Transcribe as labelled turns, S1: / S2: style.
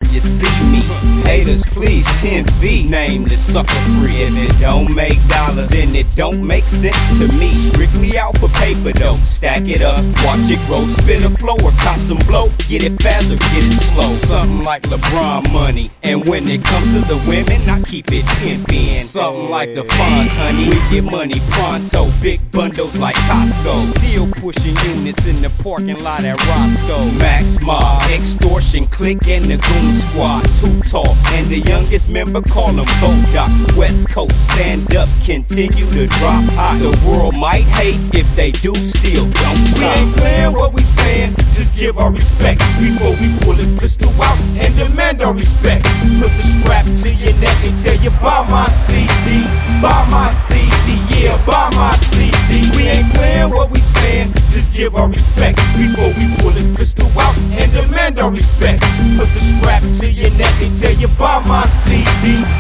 S1: you see me. Haters, please, 10 feet. Nameless, sucker free. If it don't make dollars, then it don't make sense to me. Strictly out for paper though. Stack it up, watch it grow, spit a flow or cop some blow. Get it fast or get it slow. Something like LeBron money. And when it comes to the women, I keep it pimpin'. Something like the funds, honey. We get money pronto. Big bundles like Costco. Still pushing units in the parking lot at Roscoe. Max Mob, extortion, click and the goon squad. Too tall, and the youngest member call him Bodoc. West Coast, stand up, continue to drop high. The world might hate, if they do, still don't stop.
S2: We ain't playing what we saying, just give our respect before we pull this pistol out and demand our respect. Put the strap to your neck and tell you buy my CD, buy my CD, yeah, buy my CD. We ain't playing what we saying, just give our respect before we pull this pistol out and demand our respect. Put the strap to your neck and tell you buy my CD,